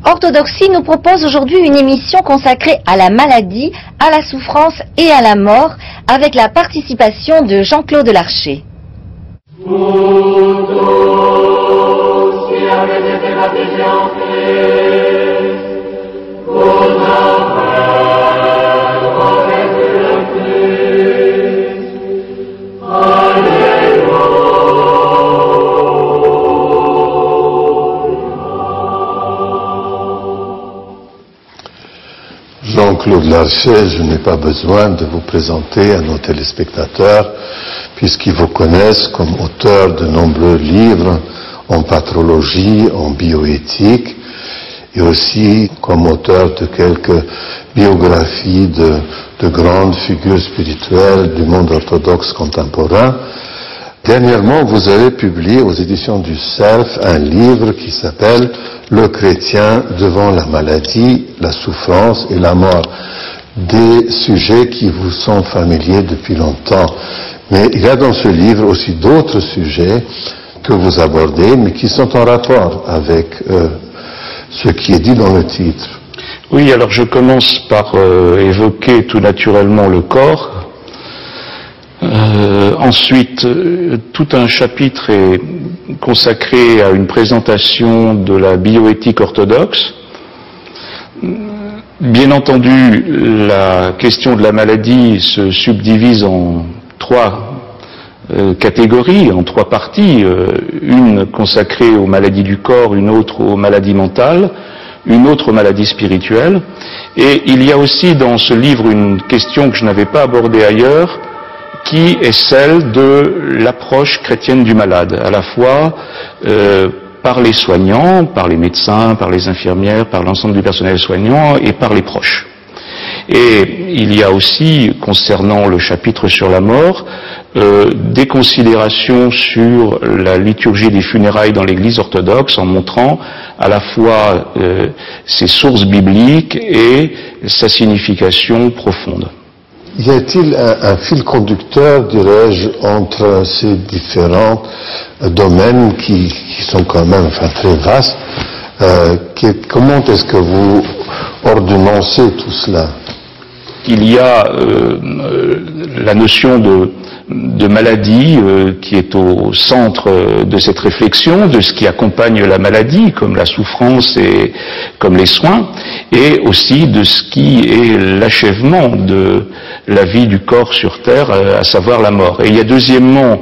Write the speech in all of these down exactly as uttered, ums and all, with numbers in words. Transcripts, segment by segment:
Orthodoxie nous propose aujourd'hui une émission consacrée à la maladie, à la souffrance et à la mort, avec la participation de Jean-Claude Larcher. Jean-Claude Larcher, je n'ai pas besoin de vous présenter à nos téléspectateurs, puisqu'ils vous connaissent comme auteur de nombreux livres en patrologie, en bioéthique, et aussi comme auteur de quelques biographies de, de grandes figures spirituelles du monde orthodoxe contemporain. Dernièrement, vous avez publié aux éditions du Cerf un livre qui s'appelle « Le chrétien devant la maladie, la souffrance et la mort », des sujets qui vous sont familiers depuis longtemps. Mais il y a dans ce livre aussi d'autres sujets que vous abordez, mais qui sont en rapport avec euh, ce qui est dit dans le titre. Oui, alors je commence par euh, évoquer tout naturellement le corps. Euh, ensuite, euh, tout un chapitre est consacré à une présentation de la bioéthique orthodoxe. Bien entendu, la question de la maladie se subdivise en trois euh, catégories, en trois parties. Euh, une consacrée aux maladies du corps, une autre aux maladies mentales, une autre aux maladies spirituelles. Et il y a aussi dans ce livre une question que je n'avais pas abordée ailleurs, qui est celle de l'approche chrétienne du malade, à la fois euh, par les soignants, par les médecins, par les infirmières, par l'ensemble du personnel soignant et par les proches. Et il y a aussi, concernant le chapitre sur la mort, euh, des considérations sur la liturgie des funérailles dans l'Église orthodoxe, en montrant à la fois euh, ses sources bibliques et sa signification profonde. Y a-t-il un, un fil conducteur, dirais-je, entre ces différents euh, domaines qui, qui sont quand même enfin, très vastes euh, qui, comment est-ce que vous ordonnancez tout cela? Il y a euh, euh, la notion de, de maladie euh, qui est au centre de cette réflexion, de ce qui accompagne la maladie, comme la souffrance et comme les soins, et aussi de ce qui est l'achèvement de la vie du corps sur Terre, à savoir la mort. Et il y a deuxièmement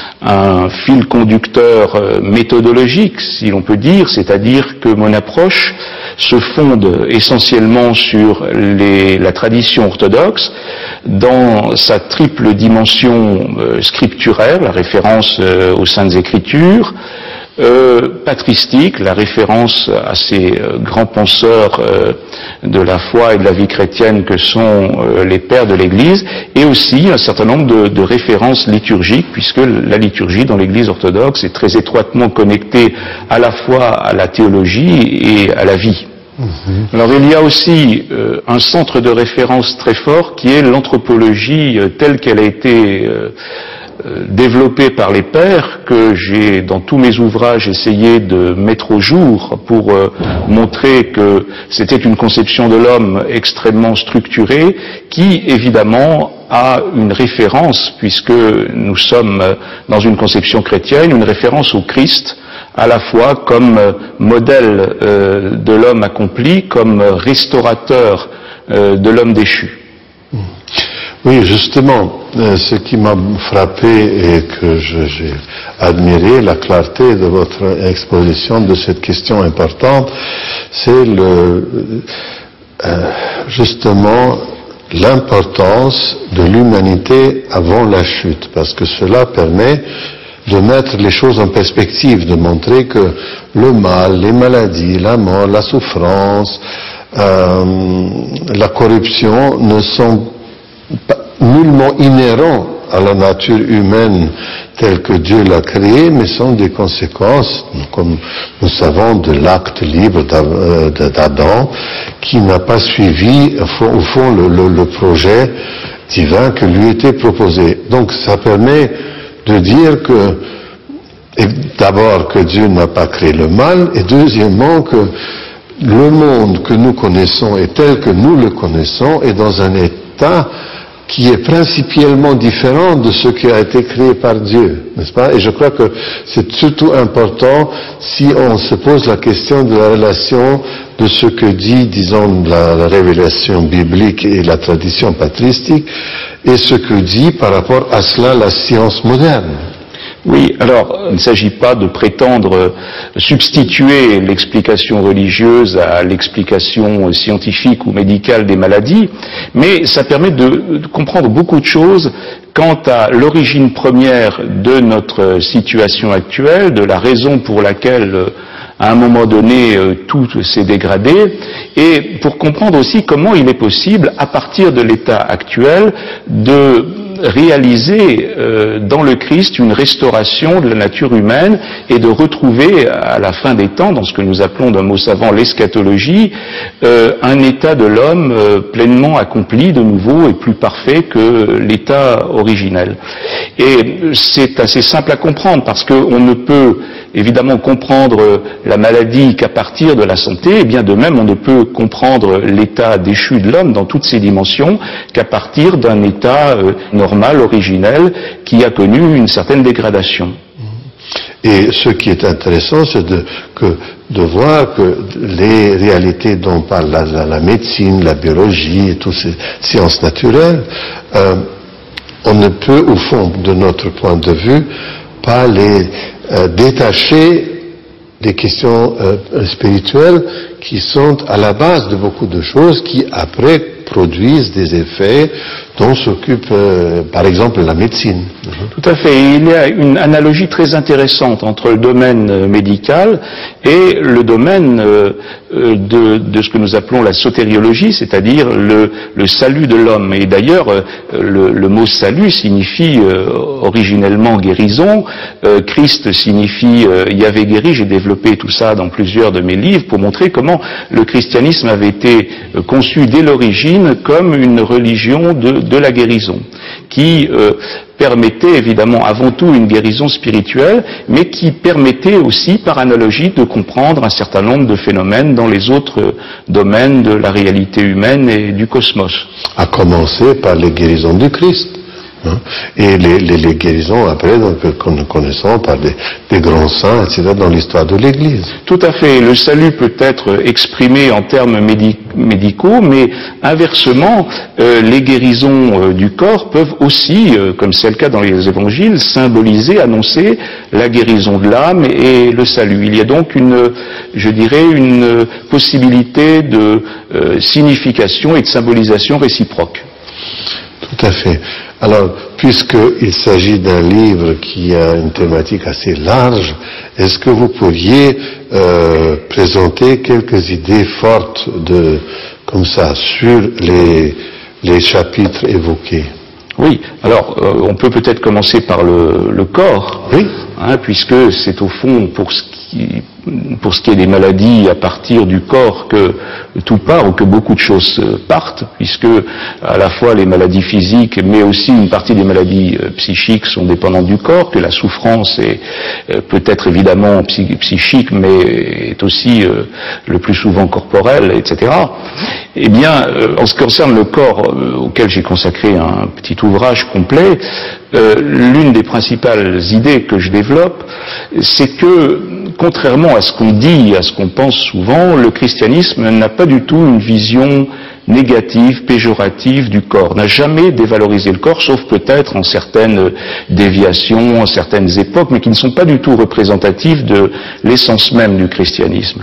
un fil conducteur méthodologique, si l'on peut dire, c'est-à-dire que mon approche se fonde essentiellement sur les, la tradition orthodoxe, dans sa triple dimension euh, scripturaire, la référence euh, aux Saintes Écritures, Euh, patristique, la référence à ces euh, grands penseurs euh, de la foi et de la vie chrétienne que sont euh, les pères de l'Église, et aussi un certain nombre de, de références liturgiques, puisque la liturgie dans l'Église orthodoxe est très étroitement connectée à la fois à la théologie et à la vie. Mmh. Alors il y a aussi euh, un centre de référence très fort qui est l'anthropologie euh, telle qu'elle a été euh, développé par les pères, que j'ai dans tous mes ouvrages essayé de mettre au jour pour euh, montrer que c'était une conception de l'homme extrêmement structurée, qui évidemment a une référence, puisque nous sommes dans une conception chrétienne, une référence au Christ, à la fois comme euh, modèle euh, de l'homme accompli, comme restaurateur euh, de l'homme déchu. Oui, justement, euh, ce qui m'a frappé et que je, j'ai admiré, la clarté de votre exposition de cette question importante, c'est le, euh, justement l'importance de l'humanité avant la chute, parce que cela permet de mettre les choses en perspective, de montrer que le mal, les maladies, la mort, la souffrance, euh, la corruption ne sont nullement inhérents à la nature humaine telle que Dieu l'a créée, mais sont des conséquences, comme nous savons, de l'acte libre d'Adam, qui n'a pas suivi, au fond, le, le, le projet divin que lui était proposé. Donc ça permet de dire que, d'abord, que Dieu n'a pas créé le mal, et deuxièmement, que le monde que nous connaissons et tel que nous le connaissons est dans un état qui est principalement différent de ce qui a été créé par Dieu, n'est-ce pas? Et je crois que c'est surtout important si on se pose la question de la relation de ce que dit, disons, la, la révélation biblique et la tradition patristique, et ce que dit par rapport à cela la science moderne. Oui, alors il ne s'agit pas de prétendre substituer l'explication religieuse à l'explication scientifique ou médicale des maladies, mais ça permet de, de comprendre beaucoup de choses quant à l'origine première de notre situation actuelle, de la raison pour laquelle à un moment donné tout s'est dégradé, et pour comprendre aussi comment il est possible, à partir de l'état actuel, de réaliser euh, dans le Christ une restauration de la nature humaine et de retrouver à la fin des temps, dans ce que nous appelons d'un mot savant l'eschatologie, euh, un état de l'homme euh, pleinement accompli de nouveau et plus parfait que l'état originel. Et c'est assez simple à comprendre parce qu'on ne peut évidemment comprendre la maladie qu'à partir de la santé, et bien de même on ne peut comprendre l'état déchu de l'homme dans toutes ses dimensions qu'à partir d'un état euh, normal, originel, qui a connu une certaine dégradation. Et ce qui est intéressant, c'est de, que, de voir que les réalités dont parle la, la, la médecine, la biologie et toutes ces sciences naturelles, euh, on ne peut, au fond, de notre point de vue, pas les euh, détacher des questions euh, spirituelles qui sont à la base de beaucoup de choses qui, après, produisent des effets dont s'occupe, euh, par exemple, la médecine. Tout à fait. Il y a une analogie très intéressante entre le domaine médical et le domaine euh, de, de ce que nous appelons la sotériologie, c'est-à-dire le, le salut de l'homme. Et d'ailleurs, euh, le, le mot salut signifie euh, originellement guérison. Euh, Christ signifie euh, Yahvé guéri. J'ai développé tout ça dans plusieurs de mes livres pour montrer comment le christianisme avait été euh, conçu dès l'origine comme une religion de, de la guérison, qui euh, permettait évidemment avant tout une guérison spirituelle, mais qui permettait aussi par analogie de comprendre un certain nombre de phénomènes dans les autres domaines de la réalité humaine et du cosmos. À commencer par les guérisons du Christ. Hein, et les, les, les guérisons après donc, que nous connaissons par des, des grands saints, et cetera dans l'histoire de l'Église. Tout à fait. Le salut peut être exprimé en termes médic médicaux, mais inversement, euh, les guérisons euh, du corps peuvent aussi, euh, comme c'est le cas dans les évangiles, symboliser, annoncer la guérison de l'âme et le salut. Il y a donc une, je dirais, une possibilité de euh, signification et de symbolisation réciproque. Tout à fait. Alors, puisqu'il s'agit d'un livre qui a une thématique assez large, est-ce que vous pourriez euh, présenter quelques idées fortes de, comme ça, sur les, les chapitres évoqués? Oui, alors euh, on peut peut-être commencer par le, le corps, oui. hein, puisque c'est au fond pour ce qui pour ce qui est des maladies à partir du corps que tout part ou que beaucoup de choses partent, puisque à la fois les maladies physiques mais aussi une partie des maladies euh, psychiques sont dépendantes du corps, que la souffrance est euh, peut-être évidemment psy psychique mais est aussi euh, le plus souvent corporelle, et cetera. Eh bien, euh, en ce qui concerne le corps euh, auquel j'ai consacré un petit ouvrage complet, euh, l'une des principales idées que je développe, c'est que contrairement à ce qu'on dit, à ce qu'on pense souvent, le christianisme n'a pas du tout une vision négative, péjorative du corps, n'a jamais dévalorisé le corps, sauf peut-être en certaines déviations, en certaines époques, mais qui ne sont pas du tout représentatives de l'essence même du christianisme.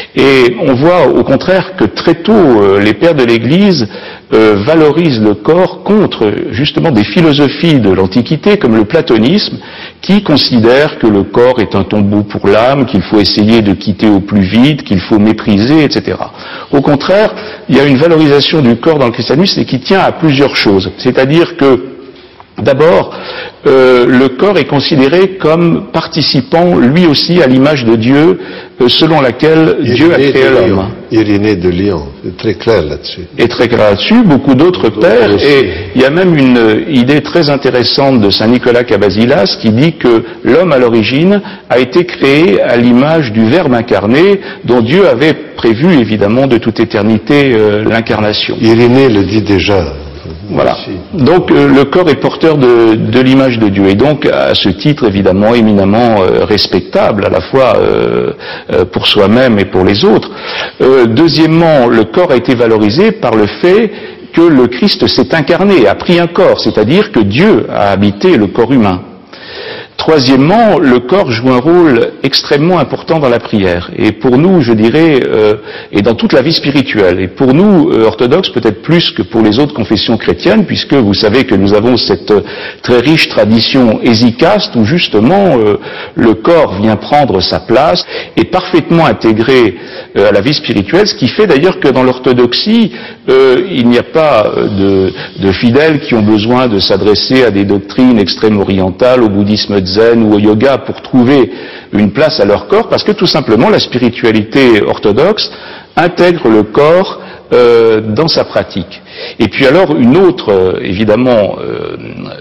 Et on voit au contraire que très tôt, les pères de l'Église euh, valorisent le corps contre justement des philosophies de l'Antiquité, comme le platonisme, qui considèrent que le corps est un tombeau pour l'âme, qu'il faut essayer de quitter au plus vite, qu'il faut mépriser, et cetera. Au contraire, il y a une valorisation du corps dans le christianisme et qui tient à plusieurs choses. C'est-à-dire que D'abord, euh, le corps est considéré comme participant lui aussi à l'image de Dieu, euh, selon laquelle Irénée Dieu a créé l'homme. Irénée de Lyon, c'est très clair là-dessus. Et très clair là-dessus, beaucoup d'autres pères, et il y a même une idée très intéressante de saint Nicolas Cabasilas qui dit que l'homme à l'origine a été créé à l'image du Verbe incarné, dont Dieu avait prévu évidemment de toute éternité euh, l'incarnation. Irénée le dit déjà. Voilà. Donc euh, le corps est porteur de, de l'image de Dieu, et donc à ce titre évidemment éminemment euh, respectable à la fois euh, euh, pour soi-même et pour les autres. Euh, deuxièmement, le corps a été valorisé par le fait que le Christ s'est incarné, a pris un corps, c'est-à-dire que Dieu a habité le corps humain. Troisièmement, le corps joue un rôle extrêmement important dans la prière, et pour nous, je dirais, euh, et dans toute la vie spirituelle. Et pour nous, euh, orthodoxes, peut-être plus que pour les autres confessions chrétiennes, puisque vous savez que nous avons cette euh, très riche tradition hésicaste, où justement euh, le corps vient prendre sa place, et parfaitement intégré euh, à la vie spirituelle, ce qui fait d'ailleurs que dans l'orthodoxie, euh, il n'y a pas de, de fidèles qui ont besoin de s'adresser à des doctrines extrême-orientales, au bouddhisme zen ou au yoga pour trouver une place à leur corps, parce que tout simplement la spiritualité orthodoxe intègre le corps euh, dans sa pratique. Et puis alors une autre, euh, évidemment, euh,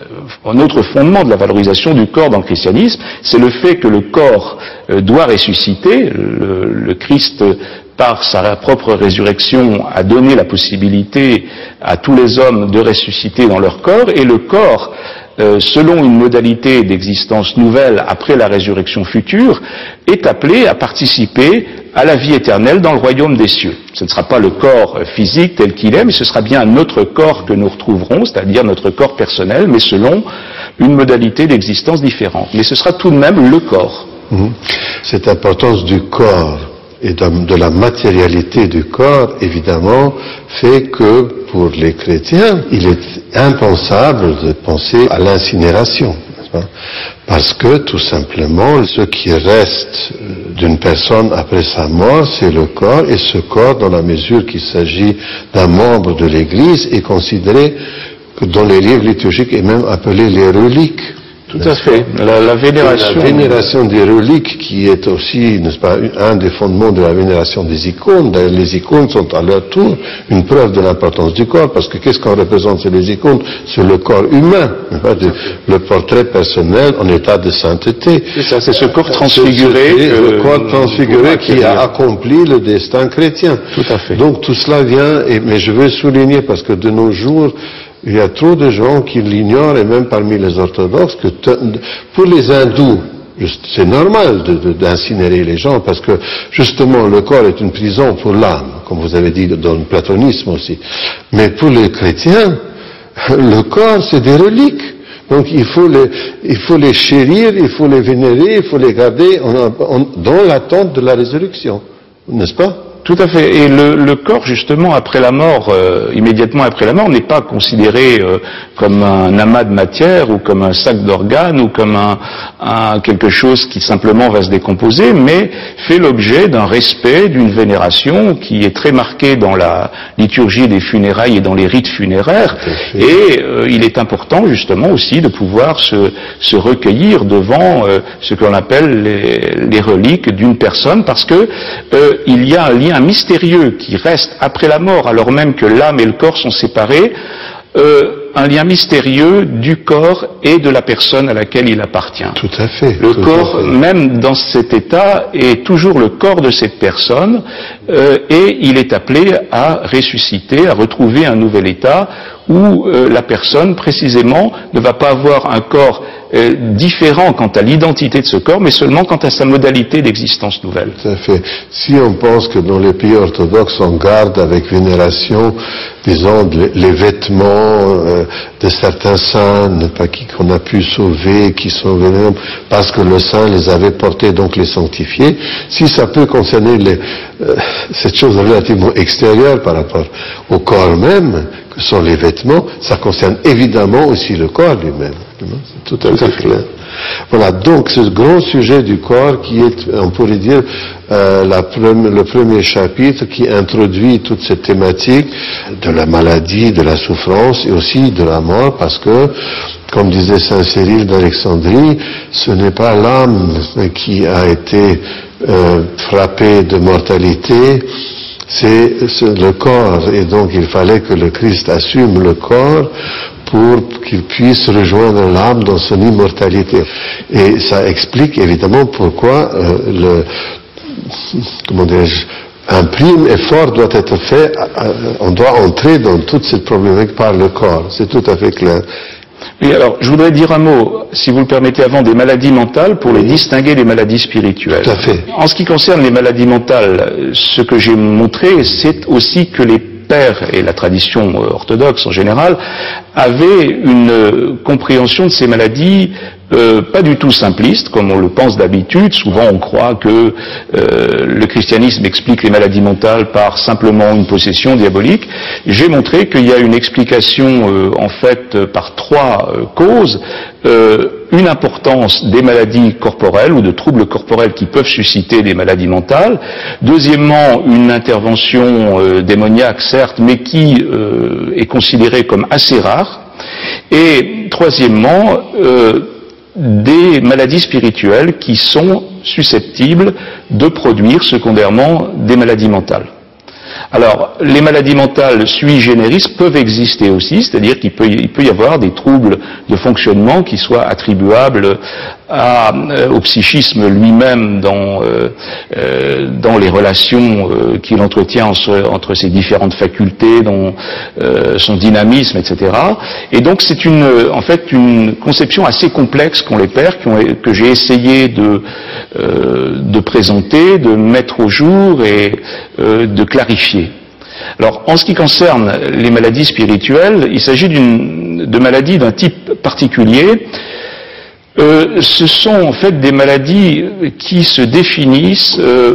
un autre fondement de la valorisation du corps dans le christianisme, c'est le fait que le corps euh, doit ressusciter. Le, le Christ, par sa propre résurrection, a donné la possibilité à tous les hommes de ressusciter dans leur corps, et le corps, Euh, selon une modalité d'existence nouvelle après la résurrection future, est appelé à participer à la vie éternelle dans le royaume des cieux. Ce ne sera pas le corps physique tel qu'il est, mais ce sera bien notre corps que nous retrouverons, c'est-à-dire notre corps personnel, mais selon une modalité d'existence différente. Mais ce sera tout de même le corps. Mmh. Cette importance du corps et de, de la matérialité du corps, évidemment, fait que pour les chrétiens, il est impensable de penser à l'incinération. Parce que, tout simplement, ce qui reste d'une personne après sa mort, c'est le corps, et ce corps, dans la mesure qu'il s'agit d'un membre de l'Église, est considéré que dans les livres liturgiques est même appelé les reliques. Tout à fait. La, la vénération. La vénération des reliques, qui est aussi, n'est-ce pas, un des fondements de la vénération des icônes. D'ailleurs, les icônes sont à leur tour une preuve de l'importance du corps, parce que qu'est-ce qu'on représente sur les icônes? C'est le corps humain, le portrait personnel en état de sainteté. C'est ça, c'est ce corps transfiguré. C'est le corps transfiguré qui a accompli le destin chrétien. Tout à fait. Donc tout cela vient, et, mais je veux souligner, parce que de nos jours, il y a trop de gens qui l'ignorent, et même parmi les orthodoxes, que pour les hindous, c'est normal d'incinérer les gens, parce que justement le corps est une prison pour l'âme, comme vous avez dit dans le platonisme aussi. Mais pour les chrétiens, le corps c'est des reliques. Donc il faut les, il faut les chérir, il faut les vénérer, il faut les garder en, en, dans l'attente de la résurrection, n'est-ce pas? Tout à fait. Et le, le corps, justement, après la mort, euh, immédiatement après la mort, n'est pas considéré euh, comme un amas de matière ou comme un sac d'organes ou comme un, un quelque chose qui simplement va se décomposer, mais fait l'objet d'un respect, d'une vénération qui est très marquée dans la liturgie des funérailles et dans les rites funéraires. Et euh, il est important, justement, aussi de pouvoir se, se recueillir devant euh, ce qu'on appelle les, les reliques d'une personne, parce que euh, il y a un lien mystérieux qui reste après la mort, alors même que l'âme et le corps sont séparés, euh, un lien mystérieux du corps et de la personne à laquelle il appartient. Tout à fait. Le tout corps, à fait. même dans cet état, est toujours le corps de cette personne, euh, et il est appelé à ressusciter, à retrouver un nouvel état où euh, la personne, précisément, ne va pas avoir un corps euh, différent quant à l'identité de ce corps, mais seulement quant à sa modalité d'existence nouvelle. Tout à fait. Si on pense que dans les pays orthodoxes, on garde avec vénération, disons, les, les vêtements euh, de certains saints, pas qui qu'on a pu sauver, qui sont vénérables, parce que le saint les avait portés, donc les sanctifiés, si ça peut concerner les, euh, cette chose relativement extérieure par rapport au corps même, sont les vêtements, ça concerne évidemment aussi le corps lui-même. C'est tout à fait clair. Voilà, donc ce grand sujet du corps qui est, on pourrait dire, euh, la pre- le premier chapitre qui introduit toute cette thématique de la maladie, de la souffrance et aussi de la mort, parce que, comme disait saint Cyril d'Alexandrie, ce n'est pas l'âme qui a été euh, frappée de mortalité, c'est, c'est le corps, et donc il fallait que le Christ assume le corps pour qu'il puisse rejoindre l'âme dans son immortalité. Et ça explique évidemment pourquoi euh, le, comment dirais-je, un prime effort doit être fait, euh, on doit entrer dans toute cette problématique par le corps, c'est tout à fait clair. Oui, alors, je voudrais dire un mot, si vous le permettez, avant des maladies mentales, pour les distinguer des maladies spirituelles. Tout à fait. En ce qui concerne les maladies mentales, ce que j'ai montré, c'est aussi que les pères, et la tradition orthodoxe en général, avaient une compréhension de ces maladies euh, pas du tout simpliste, comme on le pense d'habitude. Souvent on croit que euh, le christianisme explique les maladies mentales par simplement une possession diabolique. J'ai montré qu'il y a une explication euh, en fait par trois euh, causes. Euh, une importance des maladies corporelles ou de troubles corporels qui peuvent susciter des maladies mentales. Deuxièmement, une intervention euh, démoniaque, certes, mais qui euh, est considérée comme assez rare. Et troisièmement, euh, des maladies spirituelles qui sont susceptibles de produire secondairement des maladies mentales. Alors, les maladies mentales sui generis peuvent exister aussi, c'est-à-dire qu'il peut, il peut y avoir des troubles de fonctionnement qui soient attribuables à, euh, au psychisme lui-même dans, euh, euh, dans les relations euh, qu'il entretient entre, entre ses différentes facultés, dans euh, son dynamisme, et cetera. Et donc c'est une, en fait, une conception assez complexe qu'ont les pères, qui ont, que j'ai essayé de, euh, de présenter, de mettre au jour et euh, de clarifier. Alors, en ce qui concerne les maladies spirituelles, il s'agit d'une, de maladies d'un type particulier. Euh, ce sont en fait des maladies qui se définissent euh,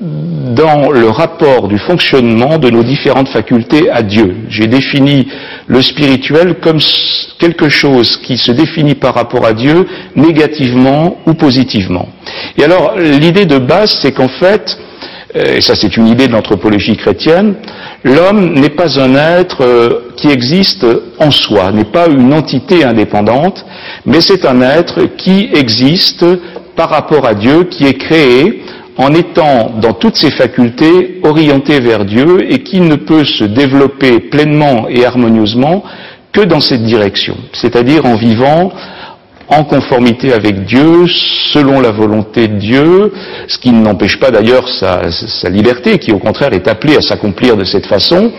dans le rapport du fonctionnement de nos différentes facultés à Dieu. J'ai défini le spirituel comme quelque chose qui se définit par rapport à Dieu négativement ou positivement. Et alors, l'idée de base, c'est qu'en fait, et ça c'est une idée de l'anthropologie chrétienne, l'homme n'est pas un être euh, qui existe en soi, n'est pas une entité indépendante, mais c'est un être qui existe par rapport à Dieu, qui est créé en étant dans toutes ses facultés orienté vers Dieu et qui ne peut se développer pleinement et harmonieusement que dans cette direction, c'est-à-dire en vivant en conformité avec Dieu, selon la volonté de Dieu, ce qui n'empêche pas d'ailleurs sa, sa liberté, qui au contraire est appelée à s'accomplir de cette façon.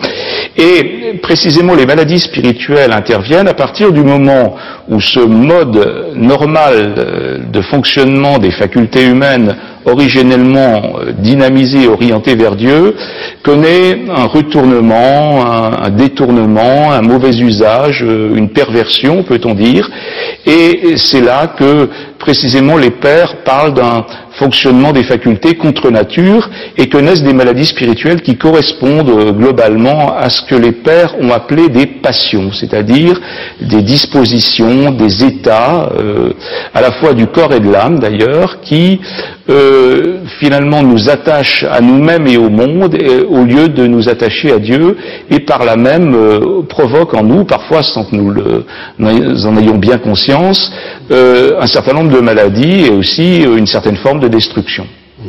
Et précisément les maladies spirituelles interviennent à partir du moment où ce mode normal de fonctionnement des facultés humaines, originellement dynamisé, orienté vers Dieu, connaît un retournement, un, un détournement, un mauvais usage, une perversion, peut-on dire, et c'est là que précisément les pères parlent d'un fonctionnement des facultés contre nature et que naissent des maladies spirituelles qui correspondent globalement à ce que les pères ont appelé des passions, c'est-à-dire des dispositions, des états, euh, à la fois du corps et de l'âme d'ailleurs, qui euh, finalement nous attachent à nous-mêmes et au monde et, au lieu de nous attacher à Dieu, et par là même euh, provoquent en nous, parfois sans que nous, le, nous en ayons bien conscience, euh, un certain nombre de maladies et aussi euh, une certaine forme de destruction.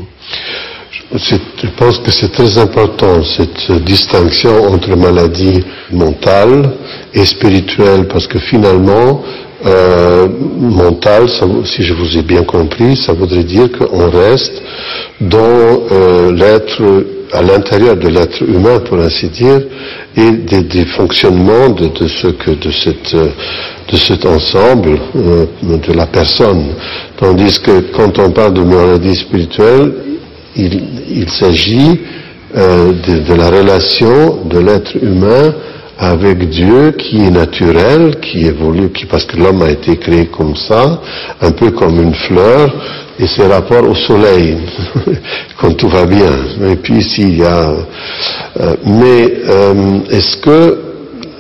C'est, je pense que c'est très important cette distinction entre maladie mentale et spirituelle, parce que finalement, euh, mentale, ça, si je vous ai bien compris, ça voudrait dire qu'on reste dans euh, l'être, à l'intérieur de l'être humain, pour ainsi dire, et des, des fonctionnements de, de ce que de cette de cet ensemble euh, de la personne. Tandis que quand on parle de maladie spirituelle, il, il s'agit euh, de, de la relation de l'être humain avec Dieu, qui est naturel, qui évolue, qui, parce que l'homme a été créé comme ça, un peu comme une fleur, et ses rapports au soleil, quand tout va bien. Et puis s'il y a... Euh, mais euh, est-ce que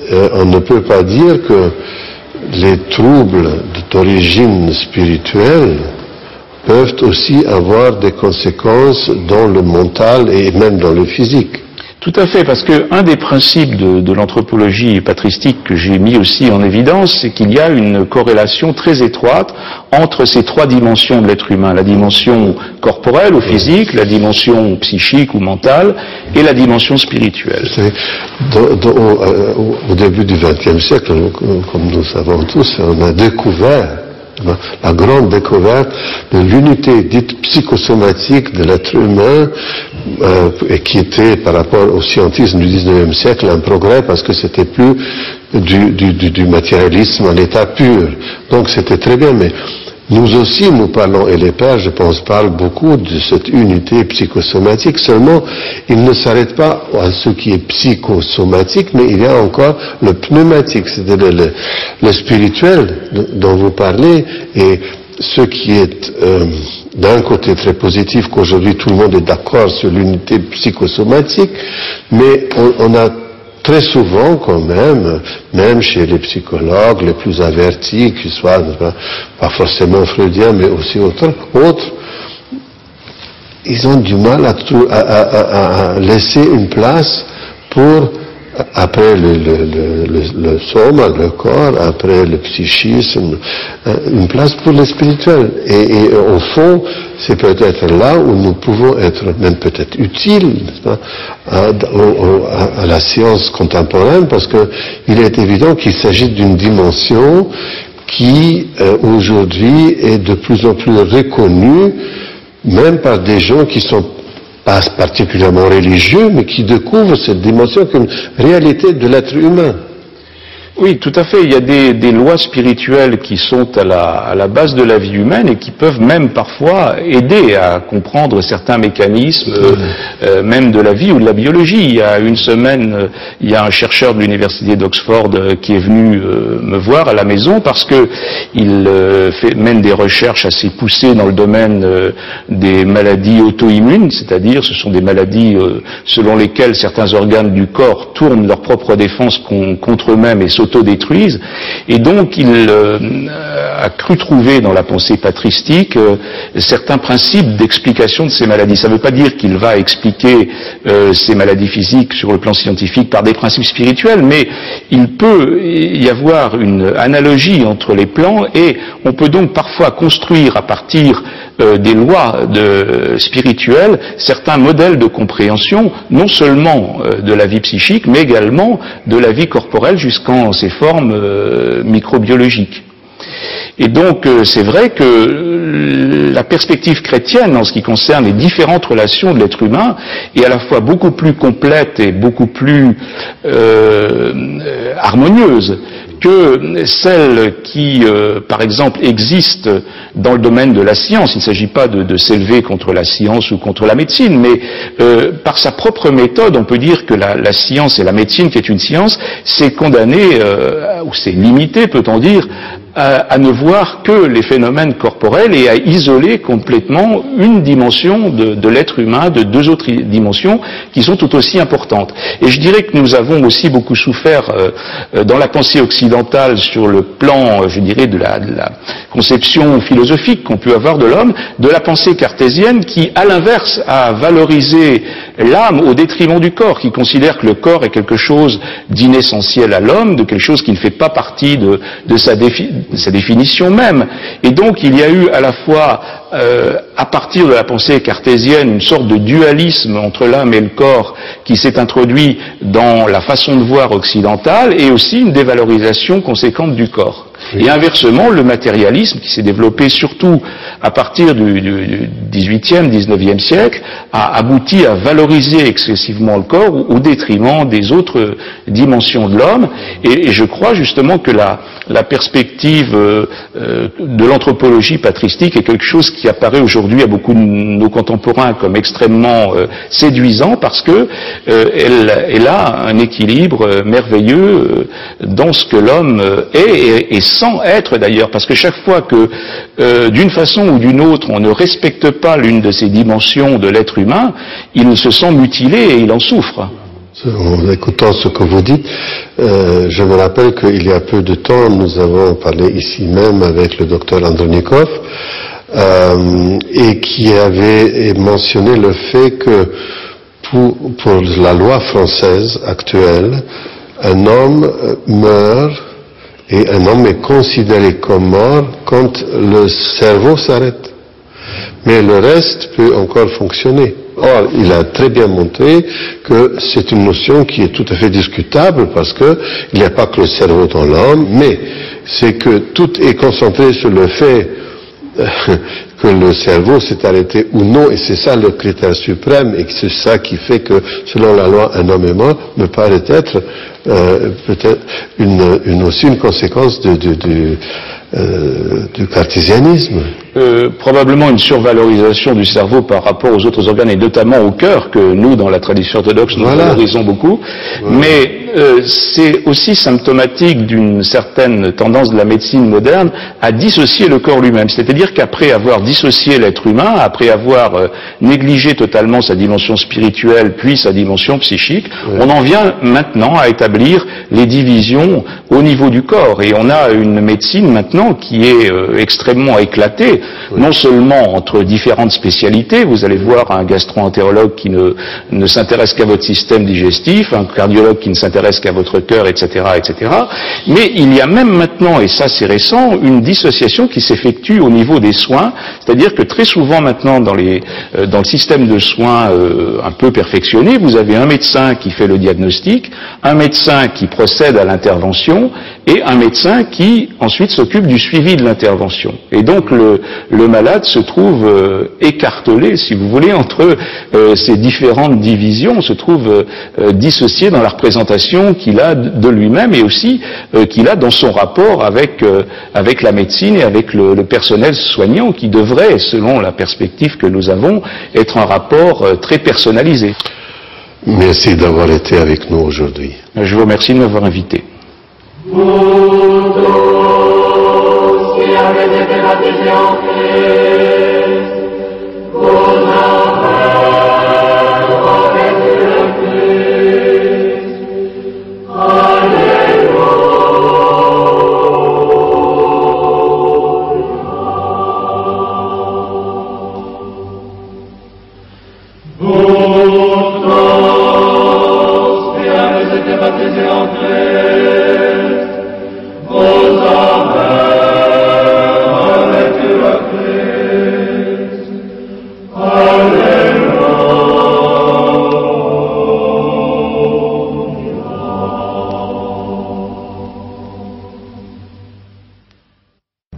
euh, on ne peut pas dire que les troubles d'origine spirituelle peuvent aussi avoir des conséquences dans le mental et même dans le physique. Tout à fait, parce que un des principes de, de l'anthropologie patristique que j'ai mis aussi en évidence, c'est qu'il y a une corrélation très étroite entre ces trois dimensions de l'être humain, la dimension corporelle ou physique, la dimension psychique ou mentale, et la dimension spirituelle. Dans, dans, au, au début du vingtième siècle, comme nous savons tous, on a découvert la grande découverte de l'unité dite psychosomatique de l'être humain, euh, et qui était par rapport au scientisme du dix-neuvième siècle un progrès parce que c'était plus du, du, du, du matérialisme en état pur. Donc c'était très bien, mais nous aussi nous parlons, et les pères je pense parlent beaucoup de cette unité psychosomatique, seulement ils ne s'arrêtent pas à ce qui est psychosomatique, mais il y a encore le pneumatique, c'est-à-dire le, le spirituel dont vous parlez, et ce qui est euh, d'un côté très positif, qu'aujourd'hui tout le monde est d'accord sur l'unité psychosomatique, mais on, on a très souvent, quand même, même chez les psychologues les plus avertis, qui soient pas forcément freudiens, mais aussi autres, autres ils ont du mal à, à, à, à laisser une place pour, après le, le, le, le, le soma, le corps, après le psychisme, une place pour le spirituel. Et, et au fond, c'est peut-être là où nous pouvons être même peut-être utiles à, à, à la science contemporaine, parce que il est évident qu'il s'agit d'une dimension qui euh, aujourd'hui est de plus en plus reconnue, même par des gens qui sont pas particulièrement religieux, mais qui découvrent cette dimension comme réalité de l'être humain. Oui, tout à fait. Il y a des, des lois spirituelles qui sont à la, à la base de la vie humaine et qui peuvent même parfois aider à comprendre certains mécanismes, euh, euh, même de la vie ou de la biologie. Il y a une semaine, euh, il y a un chercheur de l'université d'Oxford euh, qui est venu euh, me voir à la maison parce que il euh, fait, mène des recherches assez poussées dans le domaine euh, des maladies auto-immunes, c'est-à-dire ce sont des maladies euh, selon lesquelles certains organes du corps tournent leur propre défense con, contre eux-mêmes et s'autodétruisent, et donc il euh, a cru trouver dans la pensée patristique euh, certains principes d'explication de ces maladies. Ça ne veut pas dire qu'il va expliquer euh, ces maladies physiques sur le plan scientifique par des principes spirituels, mais il peut y avoir une analogie entre les plans, et on peut donc parfois construire à partir euh, des lois de, spirituelles certains modèles de compréhension, non seulement euh, de la vie psychique, mais également de la vie corporelle jusqu'en ses formes euh, microbiologiques. Et donc euh, c'est vrai que euh, la perspective chrétienne en ce qui concerne les différentes relations de l'être humain est à la fois beaucoup plus complète et beaucoup plus euh, harmonieuse que celle qui, euh, par exemple, existe dans le domaine de la science. Il ne s'agit pas de, de s'élever contre la science ou contre la médecine, mais euh, par sa propre méthode, on peut dire que la, la science et la médecine, qui est une science, c'est condamné, euh, ou c'est limité, peut-on dire, à, à ne voir que les phénomènes corporels et à isoler complètement une dimension de, de l'être humain de deux autres dimensions qui sont tout aussi importantes. Et je dirais que nous avons aussi beaucoup souffert euh, dans la pensée occidentale sur le plan, je dirais, de la, de la conception philosophique qu'on peut avoir de l'homme, de la pensée cartésienne qui, à l'inverse, a valorisé l'âme au détriment du corps, qui considère que le corps est quelque chose d'inessentiel à l'homme, de quelque chose qui ne fait pas partie de, de, sa, défi, de sa définition même. Et donc il y a eu à la fois, euh, à partir de la pensée cartésienne, une sorte de dualisme entre l'âme et le corps qui s'est introduit dans la façon de voir occidentale, et aussi une dévalorisation conséquente du corps. Et inversement, le matérialisme, qui s'est développé surtout à partir du, du, du dix-huitième, dix-neuvième siècle, a abouti à valoriser excessivement le corps au, au détriment des autres dimensions de l'homme. Et, et je crois justement que la, la perspective euh, euh, de l'anthropologie patristique est quelque chose qui apparaît aujourd'hui à beaucoup de nos contemporains comme extrêmement euh, séduisant, parce que euh, elle, elle a un équilibre euh, merveilleux euh, dans ce que l'homme euh, est, et, et sans être d'ailleurs, parce que chaque fois que, euh, d'une façon ou d'une autre, on ne respecte pas l'une de ces dimensions de l'être humain, il se sent mutilé et il en souffre. En écoutant ce que vous dites, euh, je me rappelle qu'il y a peu de temps, nous avons parlé ici même avec le docteur Andronikov, euh, et qui avait mentionné le fait que pour, pour la loi française actuelle, un homme meurt et un homme est considéré comme mort quand le cerveau s'arrête. Mais le reste peut encore fonctionner. Or, il a très bien montré que c'est une notion qui est tout à fait discutable parce que il n'y a pas que le cerveau dans l'homme, mais c'est que tout est concentré sur le fait que le cerveau s'est arrêté ou non, et c'est ça le critère suprême, et c'est ça qui fait que, selon la loi, un homme est mort, me paraît être euh, peut-être une, une aussi une conséquence de, de, de, euh, du cartésianisme. Euh, probablement une survalorisation du cerveau par rapport aux autres organes, et notamment au cœur, que nous, dans la tradition orthodoxe, nous voilà. valorisons beaucoup. Voilà. Mais euh, c'est aussi symptomatique d'une certaine tendance de la médecine moderne à dissocier le corps lui-même. C'est-à-dire qu'après avoir dissocié l'être humain, après avoir euh, négligé totalement sa dimension spirituelle, puis sa dimension psychique, ouais. on en vient maintenant à établir les divisions au niveau du corps. Et on a une médecine maintenant qui est euh, extrêmement éclatée, oui. non seulement entre différentes spécialités, vous allez voir un gastro-entérologue qui ne, ne s'intéresse qu'à votre système digestif, un cardiologue qui ne s'intéresse qu'à votre cœur, et cetera, et cetera. Mais il y a même maintenant, et ça c'est récent, une dissociation qui s'effectue au niveau des soins, c'est-à-dire que très souvent maintenant dans, les, euh, dans le système de soins euh, un peu perfectionné, vous avez un médecin qui fait le diagnostic, un médecin qui procède à l'intervention et un médecin qui ensuite s'occupe du suivi de l'intervention. Et donc le, le malade se trouve euh, écartelé, si vous voulez, entre euh, ces différentes divisions, se trouve euh, dissocié dans la représentation qu'il a de lui-même et aussi euh, qu'il a dans son rapport avec, euh, avec la médecine et avec le, le personnel soignant qui devrait, selon la perspective que nous avons, être un rapport euh, très personnalisé. Merci d'avoir été avec nous aujourd'hui. Je vous remercie de m'avoir invité. Baptisé en Christ.